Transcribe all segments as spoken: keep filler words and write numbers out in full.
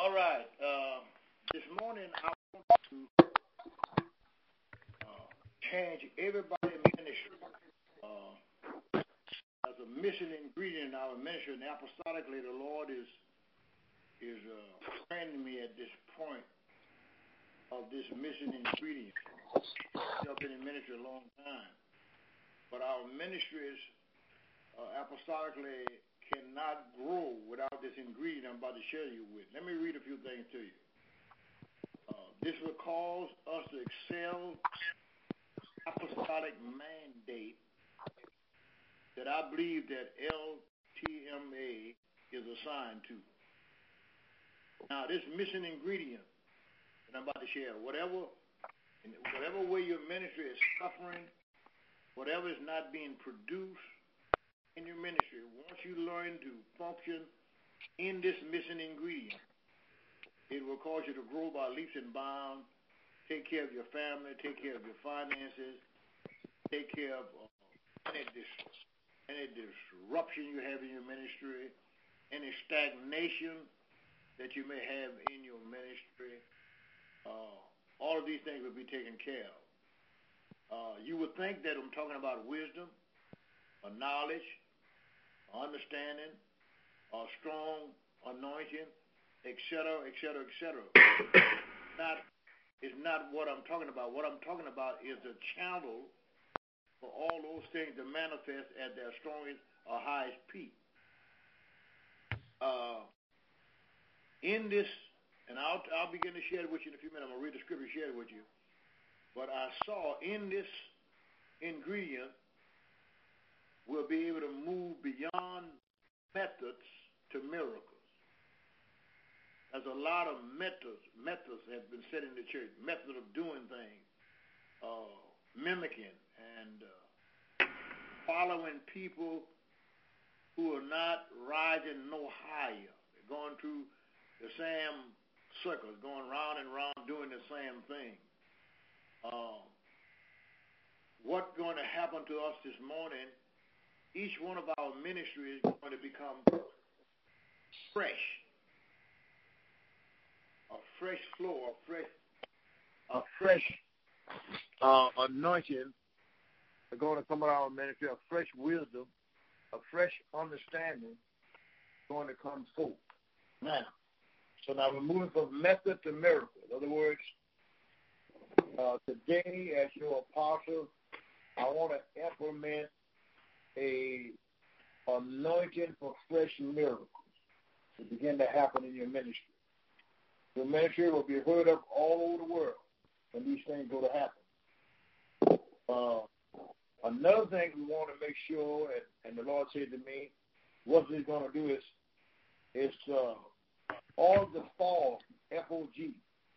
All right. Uh, this morning I want to uh, change everybody's ministry. Uh, as a missing ingredient in our ministry, and apostolically, the Lord is is uh, training me at this point of this missing ingredient. I've been in ministry a long time, but our ministries uh, apostolically cannot grow without this ingredient I'm about to share you with. Let me read a few things to you. Uh, this will cause us to excel apostolic mandate that I believe that L T M A is assigned to. Now, this missing ingredient that I'm about to share, whatever, in whatever way your ministry is suffering, whatever is not being produced in your ministry, once you learn to function in this missing ingredient, it will cause you to grow by leaps and bounds, take care of your family, take care of your finances, take care of uh, any, dis- any disruption you have in your ministry, any stagnation that you may have in your ministry. Uh, all of these things will be taken care of. Uh, you would think that I'm talking about wisdom, or knowledge, understanding, a strong anointing, et cetera, et cetera, et cetera. Not, it's not what I'm talking about. What I'm talking about is the channel for all those things to manifest at their strongest or highest peak. Uh, in this, and I'll, I'll begin to share it with you in a few minutes. I'm going to read the scripture and share it with you. But I saw in this ingredient, we'll be able to move beyond methods to miracles. There's a lot of methods, methods have been set in the church, methods of doing things, uh, mimicking and uh, following people who are not rising no higher. They're going through the same circles, going round and round doing the same thing. Uh, what's going to happen to us this morning, each one of our ministries is going to become fresh. A fresh flow, a fresh, a fresh uh, anointing is going to come out of our ministry, a fresh wisdom, a fresh understanding going to come forth. Now, so now we're moving from method to miracle. In other words, uh, today as your apostle, I want to implement a anointing for fresh miracles to begin to happen in your ministry. Your ministry will be heard of all over the world when these things go to happen. Uh, another thing we want to make sure, and, and the Lord said to me, what he's going to do is, is uh, all the fall, F O G,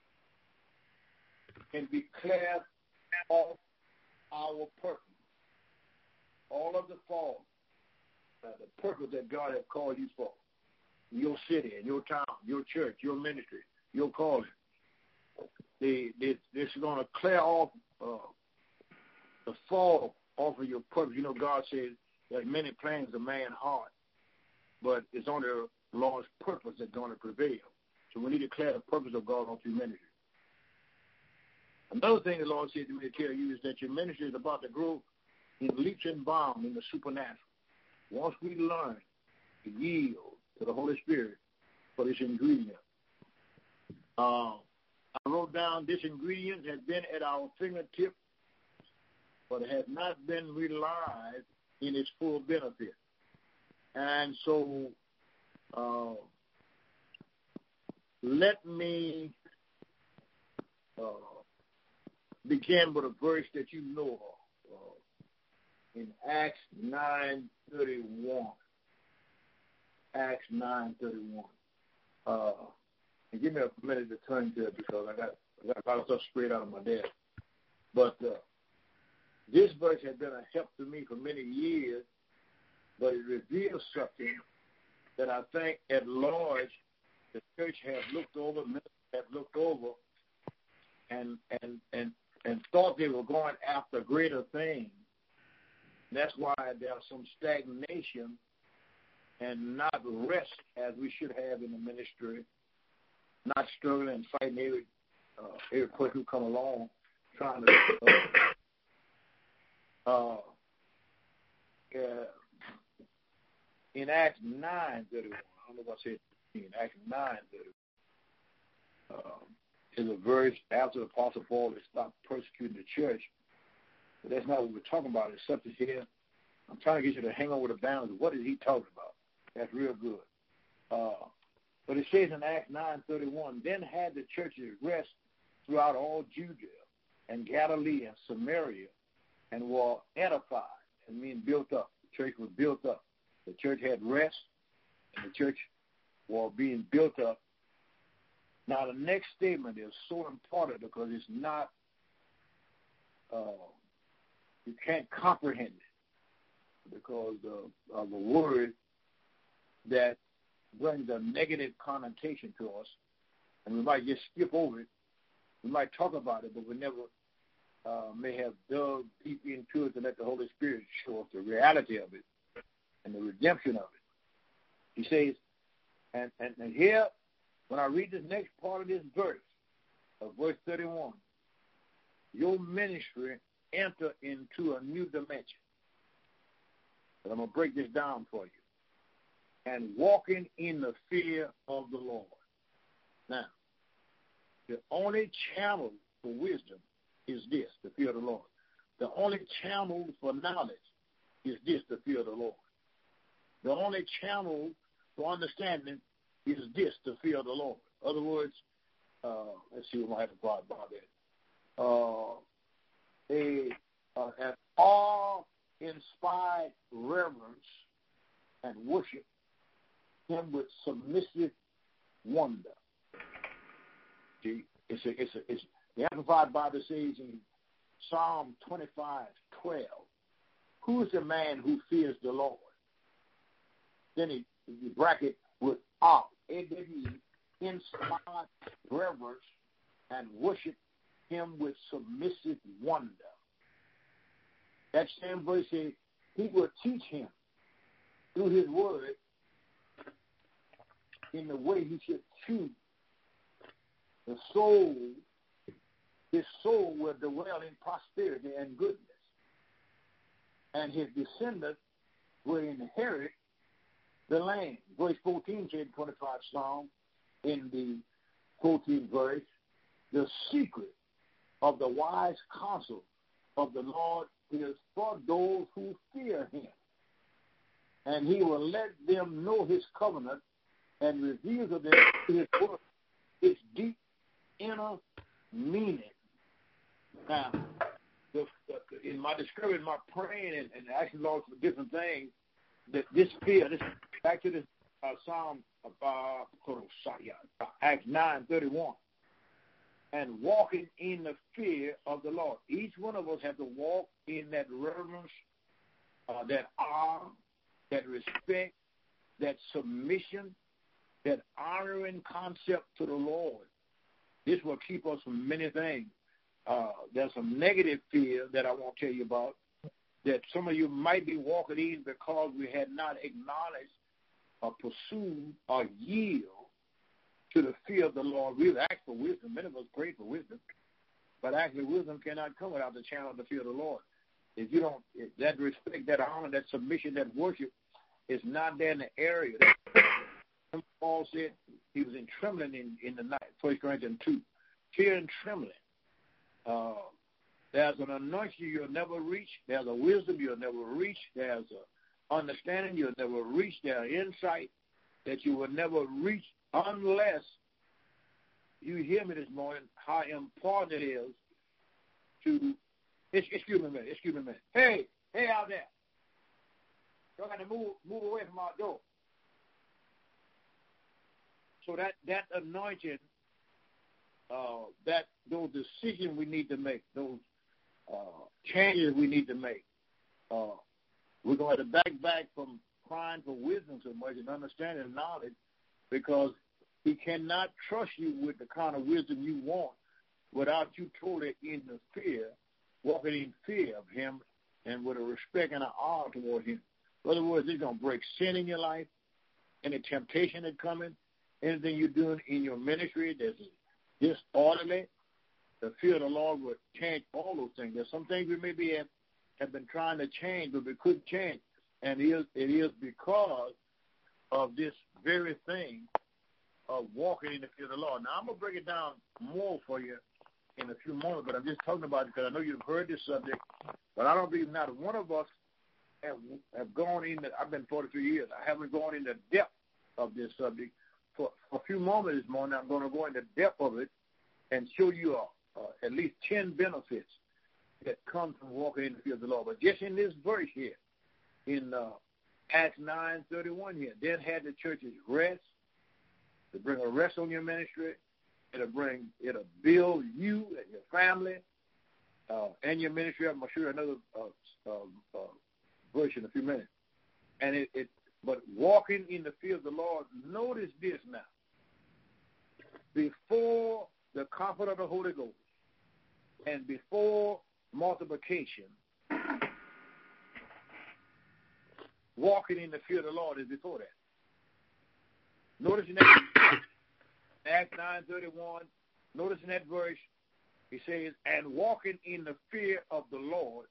can be cleared off our purpose. All of the fall, uh, the purpose that God has called you for, your city and your town, your church, your ministry, your calling. They, they, this is going to clear off uh, the fall off of your purpose. You know, God says there's many plans of man's heart, but it's only the Lord's purpose that's going to prevail. So we need to clear the purpose of God off your ministry. Another thing the Lord said to me to tell you is that your ministry is about to grow in leaps and bounds in the supernatural. Once we learn to yield to the Holy Spirit for this ingredient. Uh, I wrote down this ingredient has been at our fingertip, but it has not been realized in its full benefit. And so uh, let me uh, begin with a verse that you know of. Uh, in Acts nine thirty-one. Acts nine thirty-one. Uh, and give me a minute to turn to it because I got, I got a lot of stuff sprayed out of my desk. But uh, this verse has been a help to me for many years, but it reveals something that I think at large the church has looked over, ministers have looked over, and and and and thought they were going after greater things. That's why there's some stagnation and not rest as we should have in the ministry not struggling and fighting every uh, every person who come along trying to. Uh, uh, uh, in Acts nine thirty-one, I don't know what I said. In Acts nine thirty-one, um, is a verse after the Apostle Paul has stopped persecuting the church. But that's not what we're talking about. It's something here. I'm trying to get you to hang on with the balance. What is he talking about? That's real good. Uh, but it says in Acts nine thirty-one, then had the churches rest throughout all Judea and Galilee and Samaria, and were edified and being built up. The church was built up. The church had rest, and the church was being built up. Now, the next statement is so important because it's not, uh, you can't comprehend it because of, of a word that brings a negative connotation to us, and we might just skip over it. We might talk about it, but we never uh, may have dug deep into it to let the Holy Spirit show us the reality of it and the redemption of it. He says, and, and, and here, when I read this next part of this verse, of verse thirty-one, your ministry enter into a new dimension. But I'm going to break this down for you. And walking in the fear of the Lord. Now, the only channel for wisdom is this, the fear of the Lord. The only channel for knowledge is this, the fear of the Lord. The only channel for understanding is this, the fear of the Lord. In other words, uh, let's see what I have to talk about that. Uh, a, uh, an awe-inspired reverence and worship him with submissive wonder. See, it's a, it's a, it's the Amplified Bible says in Psalm twenty-five twelve, who is the man who fears the Lord? Then he, he bracket with awe, A W E, inspired reverence and worship him with submissive wonder. That same verse says he will teach him through his word in the way he should choose. The soul, his soul will dwell in prosperity and goodness. And his descendants will inherit the land. Verse fourteen said, twenty-five Psalm, in the fourteenth verse, the secret of the wise counsel of the Lord is for those who fear him. And he will let them know his covenant and reveal to them his word, its deep inner meaning. Now, the, the, in my description, my praying and, and asking Lord for different things, that this fear, this back to this uh, Psalm about uh, Acts nine thirty-one, and walking in the fear of the Lord. Each one of us have to walk in that reverence, uh, that awe, that respect, that submission, that honoring concept to the Lord. This will keep us from many things. Uh, there's some negative fear that I won't tell you about, that some of you might be walking in because we had not acknowledged or pursued or yield to the fear of the Lord. We've asked for wisdom. Many of us prayed for wisdom. But actually, wisdom cannot come without the channel of the fear of the Lord. If you don't, if that respect, that honor, that submission, that worship is not there in the area. Paul said he was in trembling in, in the night, First Corinthians two. Fear and trembling. Uh, there's an anointing you'll never reach. There's a wisdom you'll never reach. There's an understanding you'll never reach. There's insight that you will never reach unless you hear me this morning how important it is to, excuse me a minute, excuse me a minute. Hey, hey out there. Y'all got to move, move away from our door. So that, that anointing, uh, that those decisions we need to make, those uh, changes we need to make, uh, we're going to back back from crying for wisdom so much and understanding and knowledge, because he cannot trust you with the kind of wisdom you want without you totally in the fear, walking in fear of him and with a respect and an honor toward him. In other words, he's going to break sin in your life, any temptation that's coming. anything you're doing in your ministry that's disorderly, the fear of the Lord will change all those things. There's some things we maybe have, have been trying to change, but we couldn't change. And it is, it is because of this very thing of walking in the fear of the Lord. Now, I'm going to break it down more for you in a few moments, but I'm just talking about it because I know you've heard this subject, but I don't believe not one of us have, have gone in the, I've been forty-three years, I haven't gone in the depth of this subject. For, for a few moments this morning, I'm going to go in the depth of it and show you uh, uh, at least ten benefits that come from walking in the fear of the Lord. But just in this verse here, in uh, Acts nine thirty-one here, then had the churches rest, to bring a rest on your ministry. It'll bring, it'll build you and your family uh, and your ministry. I'm sure another uh, uh, uh, verse in a few minutes. And it, it, but walking in the fear of the Lord, notice this now. Before the comfort of the Holy Ghost and before multiplication, walking in the fear of the Lord is before that. Notice in that Acts nine thirty-one, notice in that verse, he says, and walking in the fear of the Lord,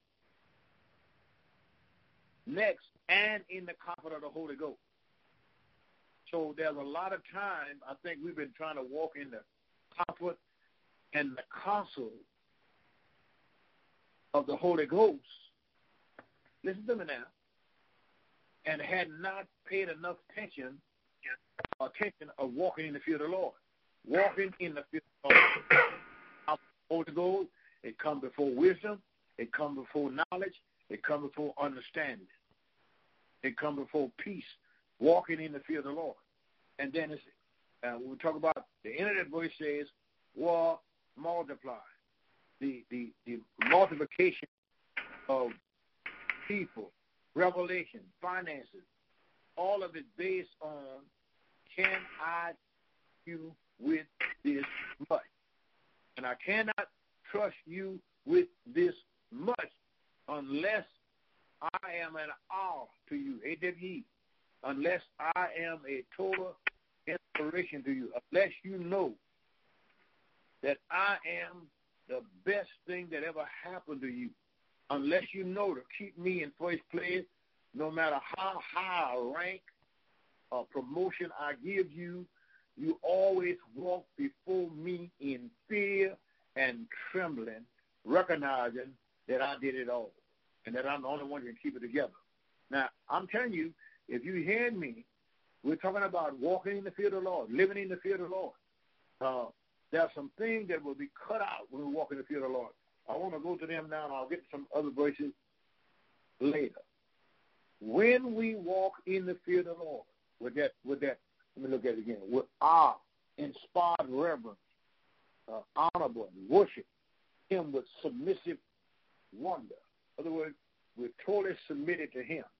next, and in the comfort of the Holy Ghost. So there's a lot of time, I think we've been trying to walk in the comfort and the counsel of the Holy Ghost. Listen to me now. And had not paid enough attention attention of walking in the fear of the Lord. Walking in the fear of the Lord. Holy Ghost, it comes before wisdom, it comes before knowledge, it comes before understanding. It comes before peace. Walking in the fear of the Lord. And then it's, uh, we talk about the end of that verse says, well, multiply. The, the, the multiplication of people, revelation, finances, all of it based on, can I you with this much? And I cannot trust you with this much unless I am an awe to you, A W E, unless I am a total inspiration to you, unless you know that I am the best thing that ever happened to you, unless you know to keep me in first place, no matter how high a rank or promotion I give you, you always walk before me in fear and trembling, recognizing that I did it all and that I'm the only one who can keep it together. Now, I'm telling you, if you hear me, we're talking about walking in the fear of the Lord, living in the fear of the Lord. Uh, there are some things that will be cut out when we walk in the fear of the Lord. I want to go to them now, and I'll get to some other verses later. When we walk in the fear of the Lord, with that, with that, let me look at it again, with our inspired reverence, uh, honorable, and worship him with submissive wonder. In other words, we're totally submitted to him.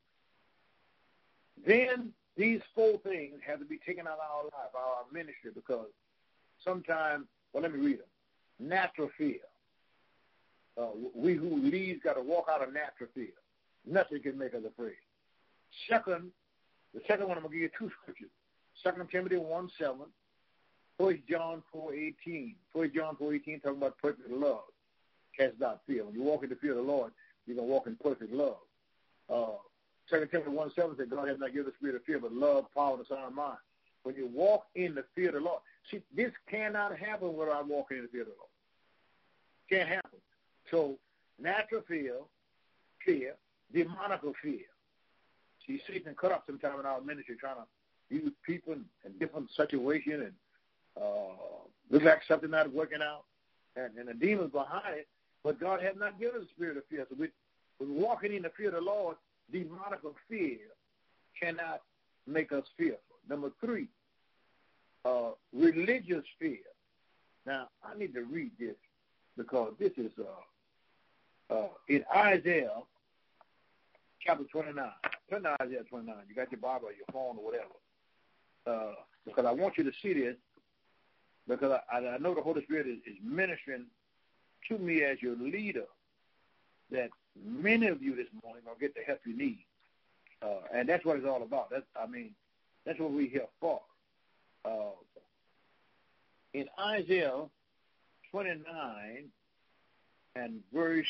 Then these four things have to be taken out of our life, our ministry, because sometimes, well, let me read them. Natural fear. Uh, we who lead got to walk out of natural fear. Nothing can make us afraid. Second, the second one, I'm going to give you two scriptures. Second Timothy one seven, First John four eighteen. First John four eighteen talking about perfect love. Cast out fear. When you walk in the fear of the Lord, you're going to walk in perfect love. Uh, Second Timothy one seven said, God has not given the spirit of fear, but love, power, and a sound mind. When you walk in the fear of the Lord, see, this cannot happen without walking in the fear of the Lord. Can't happen. So, natural fear, fear, demonical fear. See, Satan cut up sometime in our ministry trying to use people in, in different situations and uh, look like something not working out, and, and the demons behind it. But God has not given us the spirit of fear. So we, we're walking in the fear of the Lord. Demonical fear cannot make us fearful. Number three, uh, religious fear. Now, I need to read this because this is uh, uh, in Isaiah chapter twenty-nine. Turn to Isaiah twenty-nine. You got your Bible or your phone or whatever. Uh, because I want you to see this because I, I know the Holy Spirit is, is ministering to me as your leader that many of you this morning are going to get the help you need. Uh, and that's what it's all about. That's, I mean, that's what we're here for. uh, in Isaiah twenty-nine and verse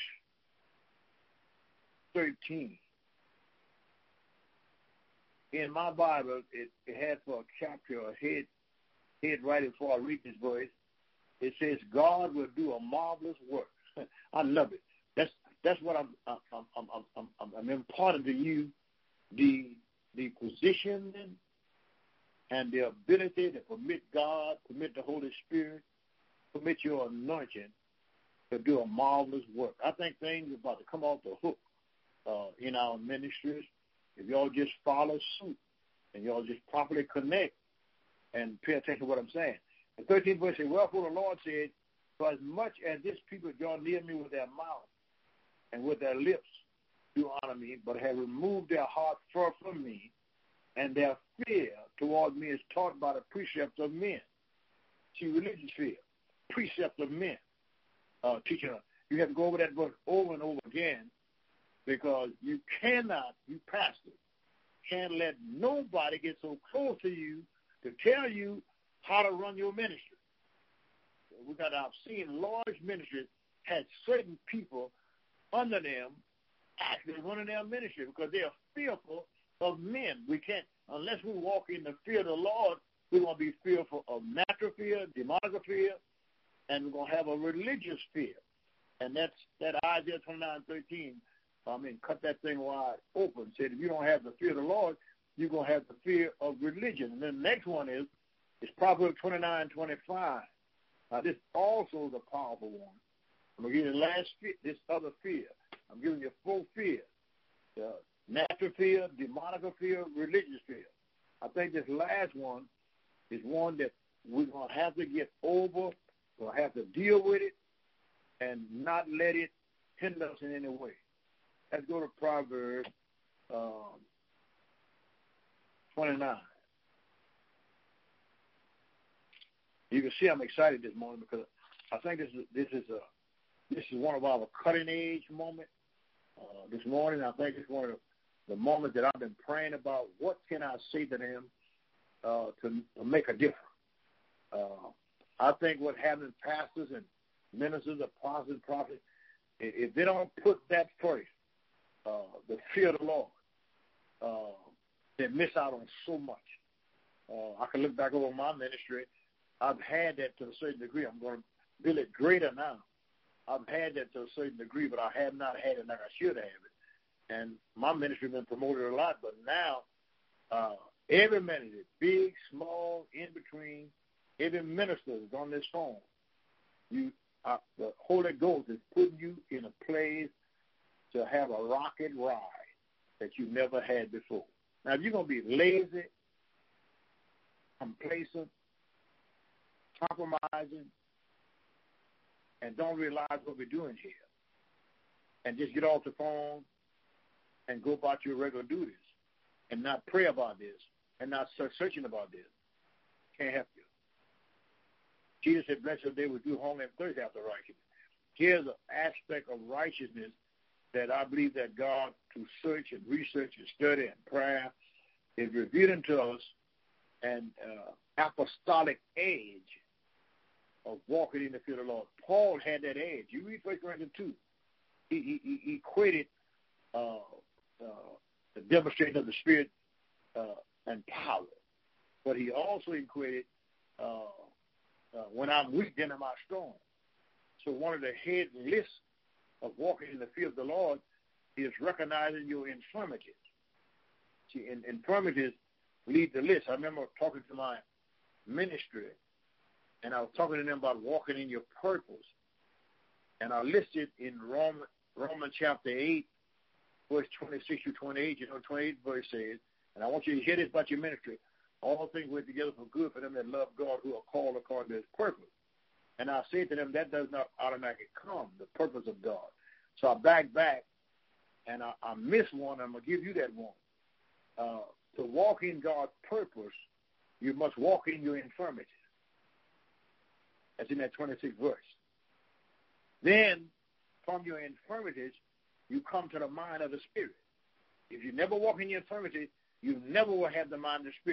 thirteen. In my Bible, it, it had for a chapter a head, head right before I read this verse. It says, God will do a marvelous work. I love it. That's that's what I'm I'm I'm I'm, I'm, I'm imparting to you, the the positioning and the ability to permit God, permit the Holy Spirit, permit your anointing to do a marvelous work. I think things are about to come off the hook uh, in our ministries if y'all just follow suit and y'all just properly connect and pay attention to what I'm saying. The thirteenth verse says, wherefore the Lord said, for as much as this people draw near me with their mouth and with their lips do honor me, but have removed their heart far from me, and their fear toward me is taught by the precepts of men. See, religious fear, precepts of men. Uh, teaching, you have to go over that verse over and over again, because you cannot, you pastor, can't let nobody get so close to you to tell you how to run your ministry. We got, I've seen large ministries had certain people under them actually running their ministry because they are fearful of men. We can't, unless we walk in the fear of the Lord, we're going to be fearful of natural fear, demonic fear, and we're going to have a religious fear. And that's that Isaiah twenty-nine thirteen. I mean, cut that thing wide open. Said if you don't have the fear of the Lord, you're going to have the fear of religion. And then the next one is, is Proverbs twenty-nine twenty-five. Now, this also is a powerful one. I'm going to give you the last fear, this other fear. I'm giving you full fear. Uh, natural fear, demonic fear, religious fear. I think this last one is one that we're going to have to get over, we're going to have to deal with it, and not let it hinder us in any way. Let's go to Proverbs um, twenty-nine. You can see I'm excited this morning because I think this is this is a this is one of our cutting edge moments. Uh, this morning, I think it's one of the, the moments that I've been praying about. What can I say to them uh, to, to make a difference? Uh, I think what happens, pastors and ministers, apostles, prophets, if they don't put that first, uh, the fear of the Lord, uh, they miss out on so much. Uh, I can look back over my ministry. I've had that to a certain degree. I'm going to build it greater now. I've had that to a certain degree, but I have not had it like I should have it. And my ministry has been promoted a lot, but now uh, every ministry, big, small, in between, every minister is on this phone. You, uh, the Holy Ghost is putting you in a place to have a rocket ride that you never had before. Now, if you're going to be lazy, complacent, compromising, and don't realize what we're doing here, and just get off the phone and go about your regular duties and not pray about this and not searching about this, can't help you. Jesus said, blessed are they who do hunger and thirst after righteousness. Here's an aspect of righteousness that I believe that God, through search and research and study and prayer, is revealing to us an uh, apostolic age of walking in the fear of the Lord. Paul had that edge. You read First Corinthians two. He, he, he equated uh, uh, the demonstration of the Spirit uh, and power. But he also equated, uh, uh, when I'm weak, then am I strong. So one of the head lists of walking in the fear of the Lord is recognizing your infirmities. See, in, infirmities lead the list. I remember talking to my ministry, and I was talking to them about walking in your purpose. And I listed in Roman, Romans chapter eight, verse twenty-six to twenty-eight. You know, twenty-eight verse says, and I want you to hear this about your ministry. All things work together for good for them that love God, who are called according to his purpose. And I said to them, that does not automatically come, the purpose of God. So I backed back, and I, I missed one. I'm going to give you that one. Uh, to walk in God's purpose, you must walk in your infirmity. That's in that twenty-sixth verse. Then, from your infirmities, you come to the mind of the Spirit. If you never walk in your infirmity, you never will have the mind of the Spirit.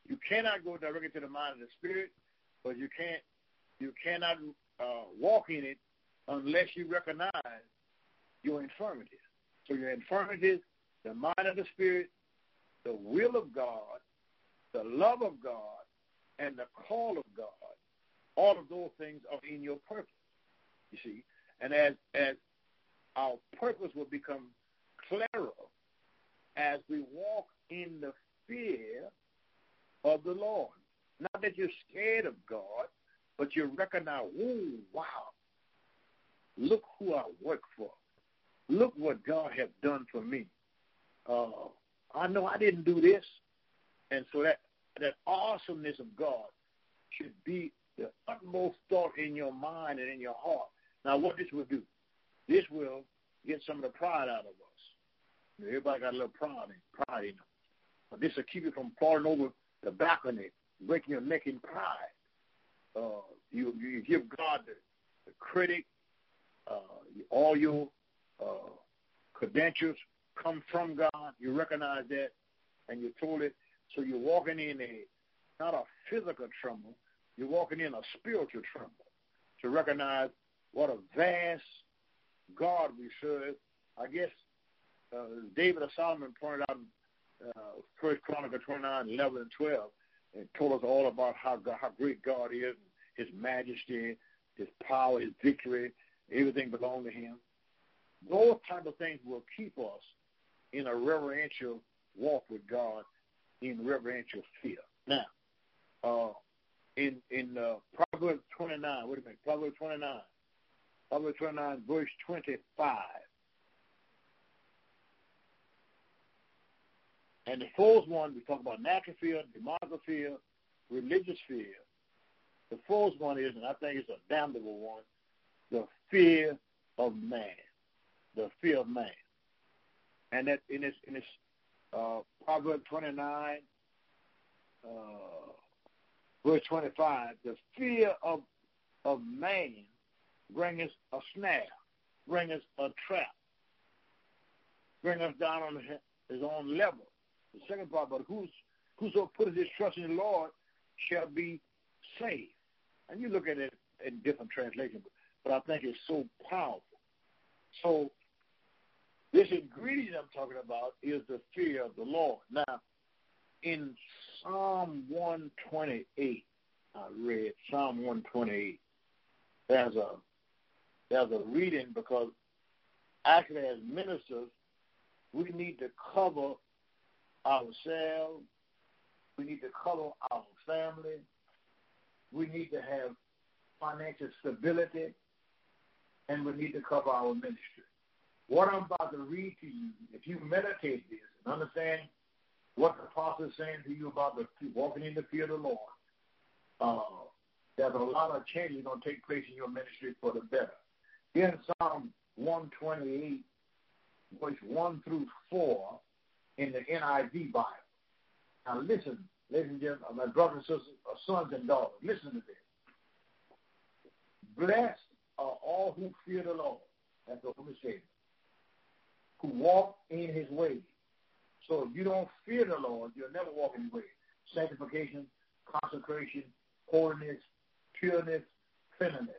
You cannot go directly to the mind of the Spirit, but you can't. You cannot uh, walk in it unless you recognize your infirmities. So your infirmities, the mind of the Spirit, the will of God, the love of God, and the call of God, all of those things are in your purpose, you see. And as, as our purpose will become clearer as we walk in the fear of the Lord. Not that you're scared of God, but you recognize, oh, wow, look who I work for. Look what God has done for me. Uh, I know I didn't do this. And so that, that awesomeness of God should be the utmost thought in your mind and in your heart. Now, what this will do, this will get some of the pride out of us. Everybody got a little pride in, pride in them. But this will keep you from falling over the balcony, breaking your neck in pride. Uh, you, you give God the, the credit. Uh, all your uh, credentials come from God. You recognize that, and you told it. So you're walking in a, not a physical tremble, you're walking in a spiritual tremble to recognize what a vast God we serve. I guess uh, David or Solomon pointed out in uh, First Chronicles twenty-nine, eleven, and twelve, and told us all about how God, how great God is, His majesty, His power, His victory, everything belongs to Him. Those type of things will keep us in a reverential walk with God, in reverential fear. Now, uh, in in uh, Proverbs twenty-nine, wait a minute, Proverbs twenty-nine, Proverbs twenty-nine, verse twenty-five. And the fourth one, we talk about natural fear, demonical fear, religious fear. The fourth one is, and I think it's a damnable one, the fear of man. The fear of man. And that in this, in this uh, Proverbs twenty-nine, uh, verse twenty-five, the fear of of man brings a snare, brings a trap, brings us down on his own level. The second part, but who's, whoso putteth his trust in the Lord shall be saved. And you look at it in different translations, but I think it's so powerful. So this ingredient I'm talking about is the fear of the Lord. Now, in Psalm one twenty-eight, I read Psalm one twenty-eight. There's a there's a reading because actually as ministers, we need to cover ourselves. We need to cover our family. We need to have financial stability, and we need to cover our ministry. What I'm about to read to you, if you meditate this and understand what the apostle is saying to you about the walking in the fear of the Lord, uh, there's a lot of changes going to take place in your ministry for the better. Here in Psalm one twenty-eight, verse one through four, in the N I V Bible. Now listen, ladies and gentlemen, my brothers and sisters, sons and daughters, listen to this. Blessed are all who fear the Lord, that's the Holy Savior, who walk in His ways. So if you don't fear the Lord, you'll never walk in His ways. Sanctification, consecration, holiness, pureness, cleanliness.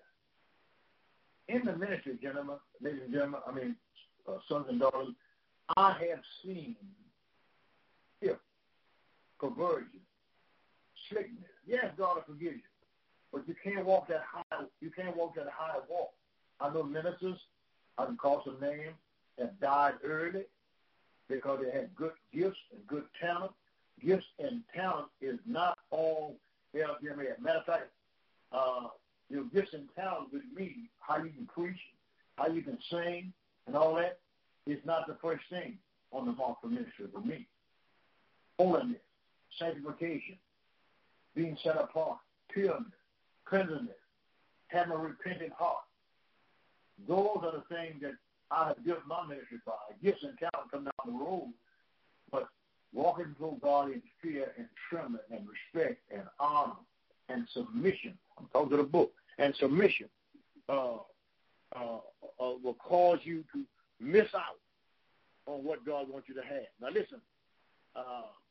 In the ministry, gentlemen, ladies and gentlemen, I mean, uh, sons and daughters, I have seen filth, perversion, slickness. Yes, God will forgive you, but you can't walk that high. You can't walk that high walk. I know ministers, I can call some names, that died early because they had good gifts and good talent. Gifts and talent is not all there. Matter of fact, uh, your gifts and talent with me, how you can preach, how you can sing, and all that, is not the first thing on the mark for ministry for me. Holiness, sanctification, being set apart, pureness, cleanliness, having a repentant heart. Those are the things that I have built my ministry by. Gifts and talent come down the road, but walking before God in fear and trembling and respect and honor and submission. I'm talking to the book. And submission uh, uh, uh, will cause you to miss out on what God wants you to have. Now listen, uh,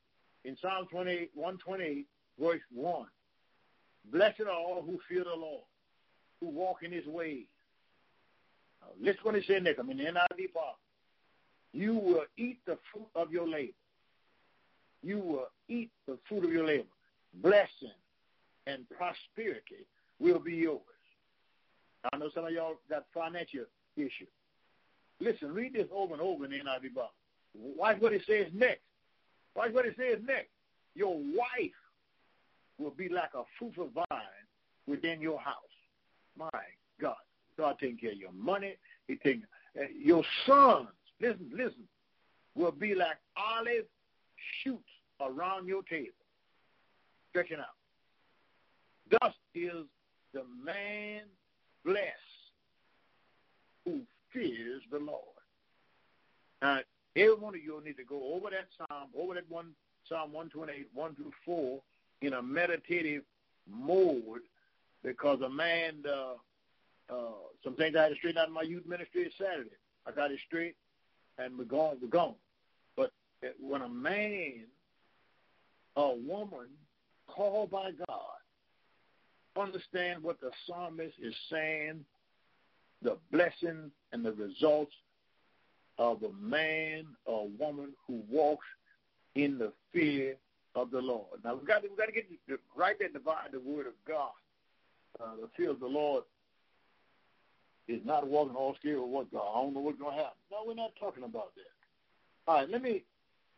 in Psalm twenty-eight, one twenty-eight, verse one, blessed are all who fear the Lord, who walk in his ways. Now, listen what he said next. I'm in the N I V part. You will eat the fruit of your labor. You will eat the fruit of your labor. Blessing and prosperity will be yours. I know some of y'all got financial issues. Listen, read this over and over in the N I V Bible. Watch what it says next. Watch what it says next. Your wife will be like a fruitful vine within your house. My God. God taking care of your money. He taking uh, your sons. Listen, listen. Will be like olive shoots around your table, stretching out. Thus is the man blessed who fears the Lord. Now, every one of you need to go over that psalm, over that one Psalm one twenty-eight, one through four, in a meditative mode, because a man, uh, uh, some things I had to straighten out in my youth ministry Saturday. I got it straight, and we're gone. We're gone. But when a man, a woman called by God, understand what the psalmist is saying, the blessing and the results of a man or woman who walks in the fear of the Lord. Now, we've got to, we've got to get the, right there, divide the word of God. Uh, the fear of the Lord is not walking all scared with what God. I don't know what's going to happen. No, we're not talking about that. All right, let me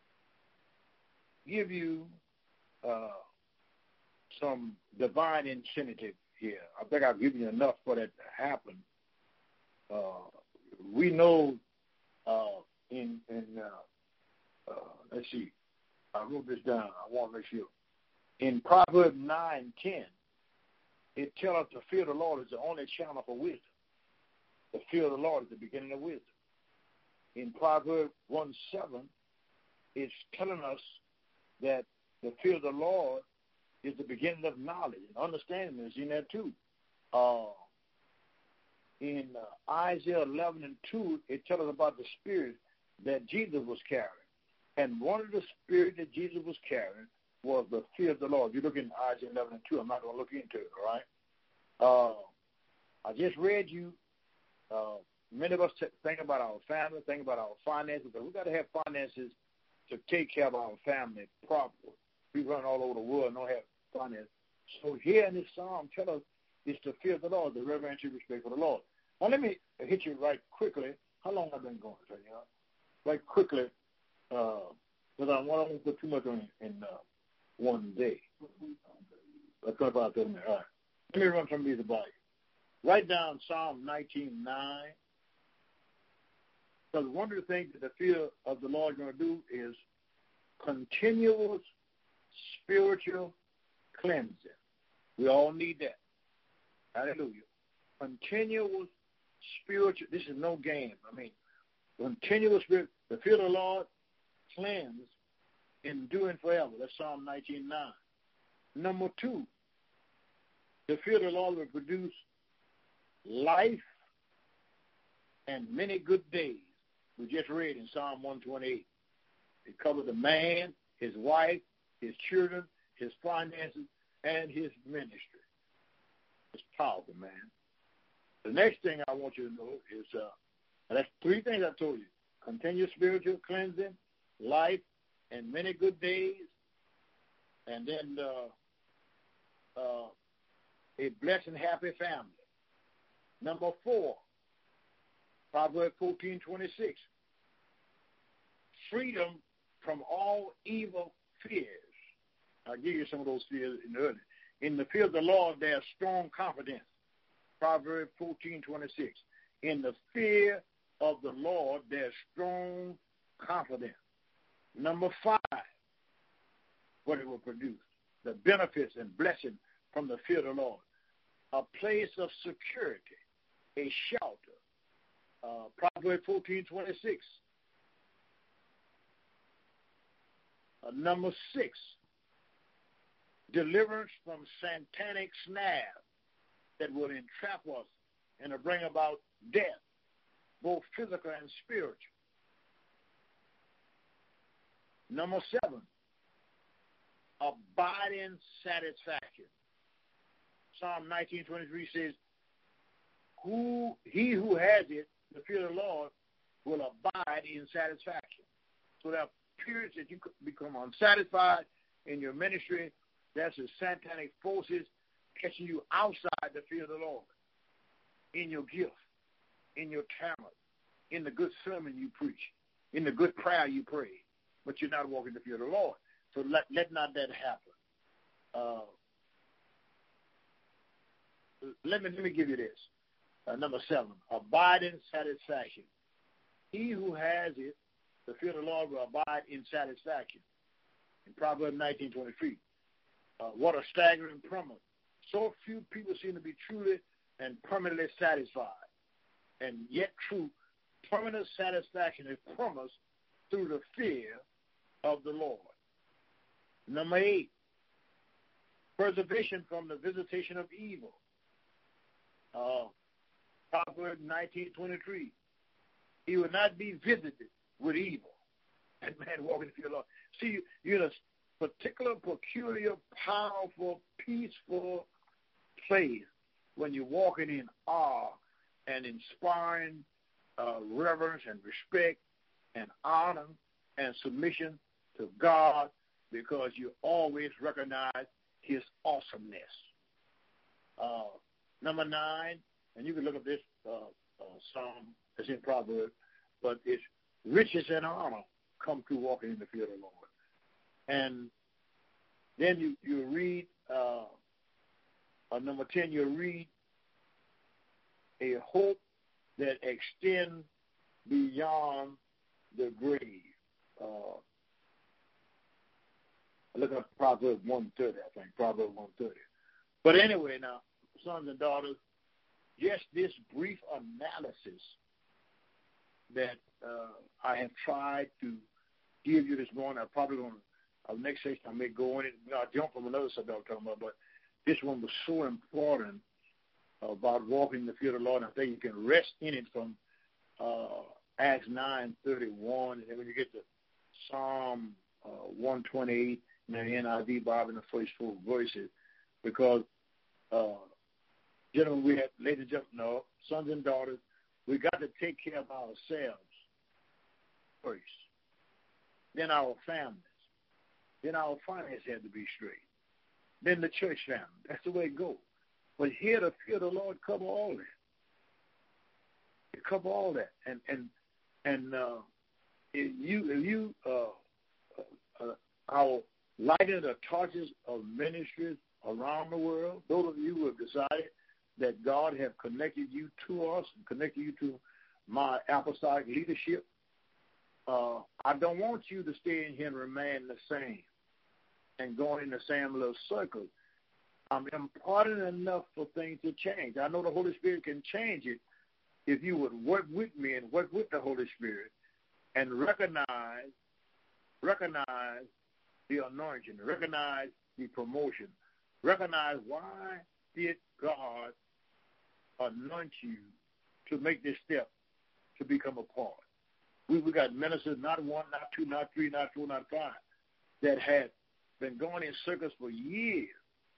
give you uh, some divine incentive here. I think I've given you enough for that to happen. Uh, we know uh, in, in uh, uh, let's see, I wrote this down. I want to make sure. In Proverbs nine ten, it tells us the fear of the Lord is the only channel for wisdom. The fear of the Lord is the beginning of wisdom. In Proverbs one seven, it's telling us that the fear of the Lord is the beginning of knowledge. And understanding is in there too. Uh, in uh, Isaiah eleven and two, it tells us about the spirit that Jesus was carrying. And one of the spirits that Jesus was carrying was the fear of the Lord. You look in Isaiah eleven and two. I'm not going to look into it, all right? Uh, I just read you, uh, many of us t- think about our family, think about our finances, but we've got to have finances to take care of our family properly. We run all over the world and don't have finances. So here in this psalm, tell us it's the fear of the Lord, the reverential respect for the Lord. Now let me hit you right quickly. How long have I been going? So, you know, right quickly, because uh, I want to put too much on in uh, one day. That's twenty-five, thirty minutes. All right. Let me run some of these by you. Write down Psalm nineteen nine. Because one of the things that the fear of the Lord is going to do is continuous spiritual cleansing. We all need that. Hallelujah. Continuous spiritual. This is no game. I mean, continuous spirit. The fear of the Lord cleanse, enduring forever. That's Psalm nineteen nine. Number two, the fear of the Lord will produce life and many good days. We just read in Psalm one twenty-eight. It covers the man, his wife, his children, his finances, and his ministry. It's powerful, man. The next thing I want you to know is, uh, that's three things I told you. Continuous spiritual cleansing, life, and many good days, and then uh, uh, a blessed and happy family. Number four, Proverbs fourteen twenty-six, freedom from all evil fears. I'll give you some of those fears in the early. In the fear of the Lord, there's strong confidence. Proverbs fourteen twenty-six. In the fear of the Lord, there's strong confidence. Number five, what it will produce, the benefits and blessing from the fear of the Lord. A place of security, a shelter. Uh, Proverbs fourteen twenty-six. Uh, number six, deliverance from satanic snares that will entrap us and to bring about death, both physical and spiritual. Number seven, abiding satisfaction. Psalm nineteen twenty-three says, "Who he who has it, the fear of the Lord, will abide in satisfaction." So there are periods that you become unsatisfied in your ministry. That's the satanic forces catching you outside the fear of the Lord, in your gift, in your talent, in the good sermon you preach, in the good prayer you pray, but you're not walking the fear of the Lord. So let, let not that happen. Uh, let me let me give you this. Uh, number seven, abide in satisfaction. He who has it, the fear of the Lord, will abide in satisfaction. In Proverbs nineteen twenty-three. Uh, what a staggering promise. So few people seem to be truly and permanently satisfied. And yet true, permanent satisfaction is promised through the fear of the Lord. Number eight, preservation from the visitation of evil. Uh, Proverbs nineteen twenty-three. He will not be visited with evil. That man walking through the Lord. See, you're in a particular, peculiar, powerful, peaceful place when you're walking in awe and inspiring uh, reverence and respect and honor and submission to God, because you always recognize his awesomeness. Uh, number nine, and you can look at this uh, uh, psalm that's in Proverbs, but it's riches and honor come through walking in the fear of the Lord. And then you, you read, uh, uh, number ten, you read a hope that extends beyond the grave. Uh, look at Proverbs one thirty, I think, Proverbs one thirty. But anyway, now, sons and daughters, just this brief analysis that uh, I have tried to give you this morning. I'm probably going to, uh, next session I may go on it. You know, I'll jump from another subject I'm talking about, but this one was so important about walking the fear of the Lord. I think you can rest in it from uh, Acts nine thirty-one, and then when you get to Psalm uh, one twenty-eight in the N I V Bible in the first four verses, because, uh, gentlemen, we have, ladies and gentlemen, no, sons and daughters, we got to take care of ourselves first, then our families, then our finances have to be straight, then the church family. That's the way it goes. But here, the fear of the Lord cover all that. It cover all that, and and and uh, if you if you uh, uh, our lighting the torches of ministries around the world, those of you who have decided that God have connected you to us and connected you to my apostolic leadership, uh, I don't want you to stay in here and remain the same and going in the same little circle. I'm important enough for things to change. I know the Holy Spirit can change it if you would work with me and work with the Holy Spirit and recognize, recognize the anointing, recognize the promotion, recognize why did God anoint you to make this step to become a part. We we got ministers, not one, not two, not three, not four, not five, that had been going in circles for years,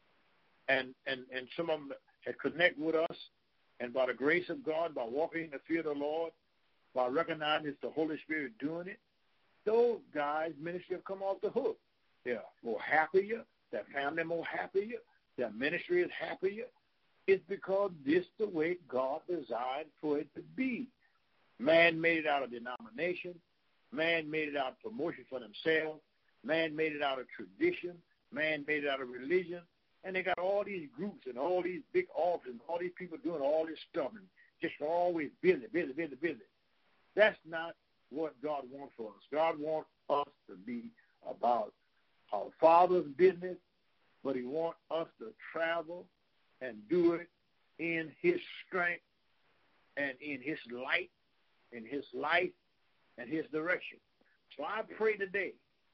and and and some of them had connected with us, and by the grace of God, by walking in the fear of the Lord, by recognizing it's the Holy Spirit doing it, those guys' ministry have come off the hook. They're more happier, their family more happier, their ministry is happier. It's because this is the way God designed for it to be. Man made it out of denomination. Man made it out of promotion for themselves. Man made it out of tradition. Man made it out of religion. And they got all these groups and all these big offices and all these people doing all this stuff and just always busy, busy, busy, busy. That's not what God wants for us. God wants us to be about our Father's business, but he wants us to travel and do it in his strength and in his light, in his life and his direction. So I pray today,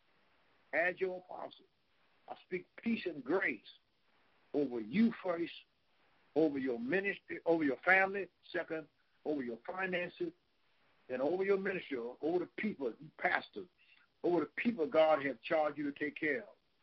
as your apostle, I speak peace and grace over you first, over your ministry, over your family, second, over your finances, and over your ministry, over the people, pastors, over the people God has charged you to take care of.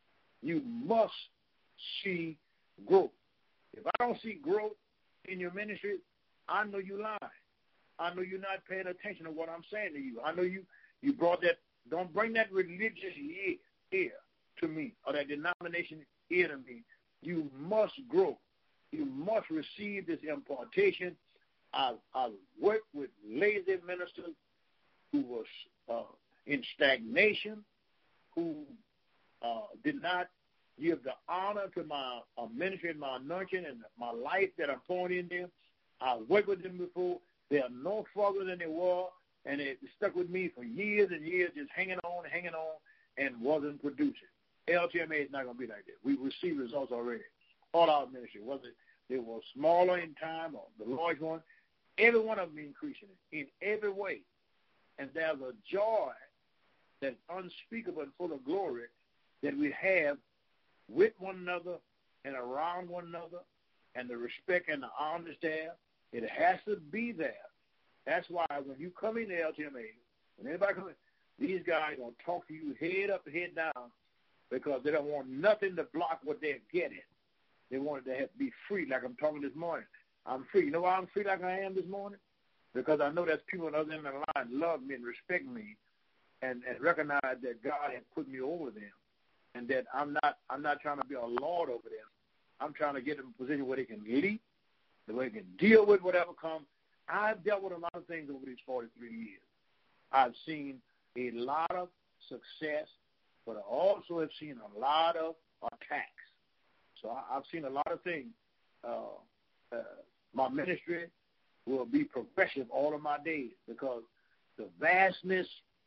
you must see growth. If I don't see growth in your ministry, I know you're lying. I know you're not paying attention to what I'm saying to you. I know you, you brought that, don't bring that religious ear, ear to me or that denomination ear to me. You must grow. You must receive this impartation. I've, I've worked with lazy ministers who was uh, in stagnation, who uh, did not give the honor to my uh, ministry and my anointing and my life that I'm pouring in them. I've worked with them before. They are no further than they were, and they stuck with me for years and years, just hanging on, hanging on, and wasn't producing. L T M A is not going to be like that. We've received results already. All our ministry, whether they were smaller in time or the large one, every one of them increasing in every way. And there's a joy that's unspeakable and full of glory that we have with one another and around one another, and the respect and the honor is there. It has to be there. That's why when you come into L T M A, when anybody comes in, these guys are going to talk to you head up, head down, because they don't want nothing to block what they're getting. They want it to have to be free, like I'm talking this morning. I'm free. You know why I'm free like I am this morning? Because I know there's people on the other end of the line love me and respect me and, and recognize that God has put me over them, and that I'm not I'm not trying to be a lord over them. I'm trying to get them in a position where they can lead, where they can deal with whatever comes. I've dealt with a lot of things over these forty-three years. I've seen a lot of success, but I also have seen a lot of attacks. So I, I've seen a lot of things. Uh, uh, my ministry will be progressive all of my days because the vastness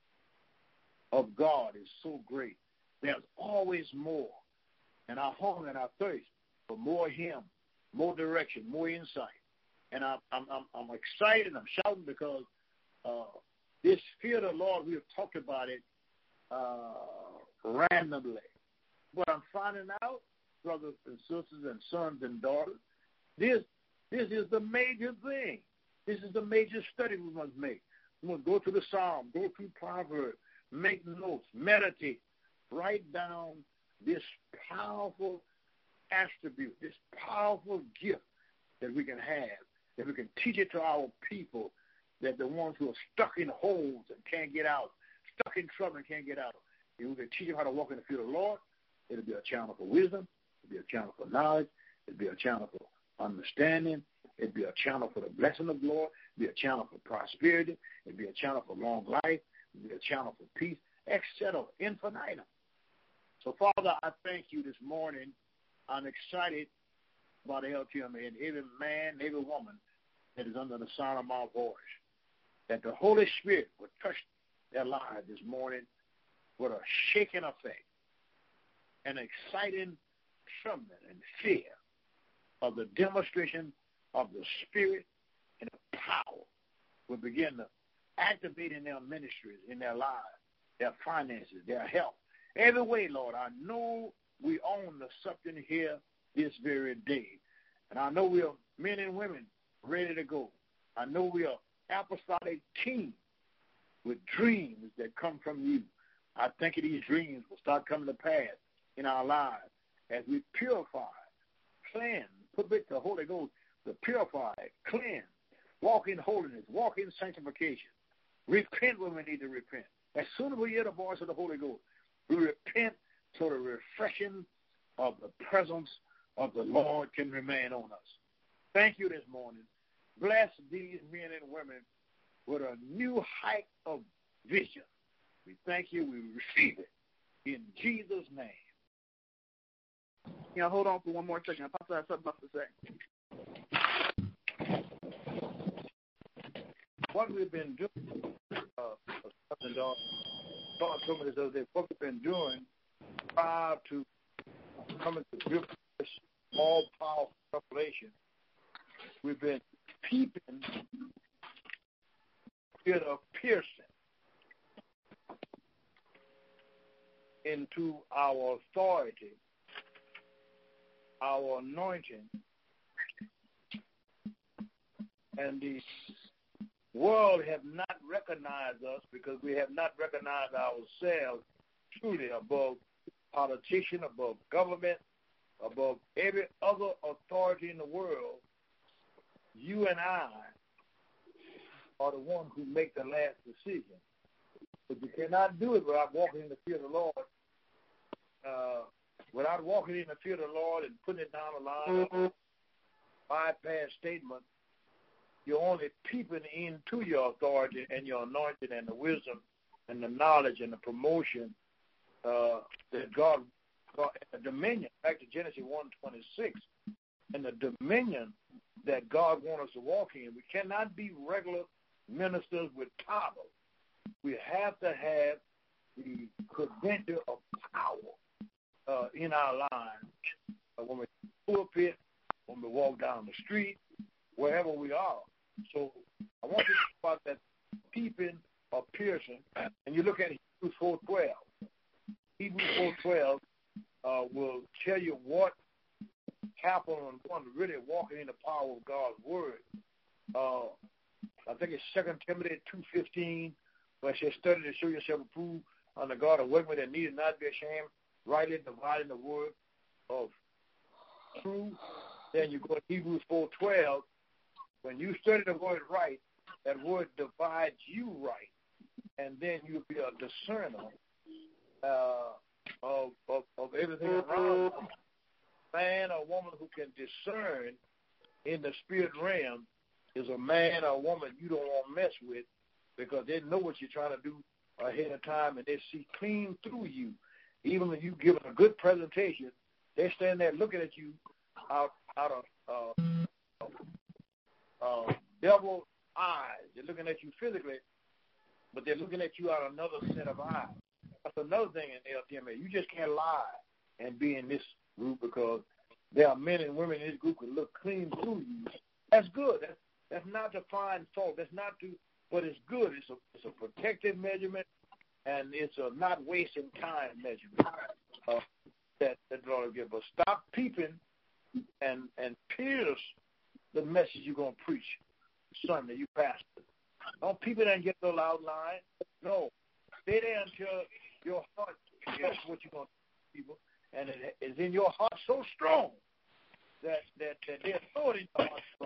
of God is so great. There's always more. And I hunger and I thirst for more of Him, more direction, more insight. And I'm, I'm, I'm, I'm excited. I'm shouting because uh, this fear of the Lord, we have talked about it uh, randomly. But I'm finding out, brothers and sisters and sons and daughters, this this is the major thing. This is the major study we must make. We must go to the Psalm, go through Proverbs, make notes, meditate, write down this powerful attribute, this powerful gift that we can have, that we can teach it to our people, that the ones who are stuck in holes and can't get out, stuck in trouble and can't get out. If we can teach them how to walk in the fear of the Lord, it'll be a channel for wisdom, it'll be a channel for knowledge, it'll be a channel for understanding, it'll be a channel for the blessing of the Lord, it'll be a channel for prosperity, it'll be a channel for long life, it'll be a channel for peace, et cetera, infinitum. So, Father, I thank you this morning. I'm excited about L T M A and every man, every woman that is under the sound of my voice, that the Holy Spirit would touch their lives this morning with a shaking effect, an exciting trembling and fear of the demonstration of the Spirit and the power will begin to activate in their ministries, in their lives, their finances, their health. Every way, Lord, I know we own the something here this very day. And I know we are men and women ready to go. I know we are apostolic team with dreams that come from you. I think these dreams will start coming to pass in our lives as we purify, cleanse, put with the Holy Ghost to purify, cleanse, walk in holiness, walk in sanctification, repent when we need to repent. As soon as we hear the voice of the Holy Ghost, we repent so the refreshing of the presence of the Lord can remain on us. Thank you this morning. Bless these men and women with a new height of vision. We thank you. We receive it in Jesus' name. Yeah, hold on for one more second. Apostle has something else to say. What we've been doing, uh, and God told me this other day, what we've been doing prior to coming to grip with this all-powerful revelation, we've been peeping in a piercing into our authority, our anointing, and the world have not recognized us because we have not recognized ourselves truly above politician, above government, above every other authority in the world. You and I are the ones who make the last decision. But you cannot do it without walking in the fear of the Lord. Uh, without walking in the fear of the Lord and putting it down the line of bypass statement, you're only peeping into your authority and your anointing and the wisdom and the knowledge and the promotion uh, that God, God, the dominion, back to Genesis one twenty-six, and the dominion that God wants us to walk in. We cannot be regular ministers with titles. We have to have the credential of power uh, in our lives. Uh, when we pulpit, when we walk down the street, wherever we are. So I want you to think about that peeping or piercing, and you look at Hebrews four twelve. Hebrews four twelve uh, will tell you what happened when one really walking in the power of God's word. Uh, I think it's Second Timothy two fifteen, where it says, study to show yourself approved unto God, a workman that needed not be ashamed, rightly dividing the word of truth. Then you go to Hebrews four twelve. When you study the word right, that word divides you right, and then you'll be a discerner uh, of, of of everything around you. Man or woman who can discern in the spirit realm is a man or woman you don't want to mess with, because they know what you're trying to do ahead of time, and they see clean through you. Even when you give a good presentation, they stand there looking at you out out of uh, uh, devil's eyes. They're looking at you physically, but they're looking at you out of another set of eyes. That's another thing in L T M A. You just can't lie and be in this group, because there are men and women in this group who look clean through you. That's good. That's, that's not to find fault. That's not to, but it's good. It's a it's a protective measurement, and it's a not wasting time measurement uh, that that the Lord will give us. Stop peeping and and pierce the message you're going to preach Sunday, you pastor. Don't peep it and get the loud line. No. Stay there until your heart pierces what you're going to tell people, and it is in your heart so strong that, that, that they're so in your heart strong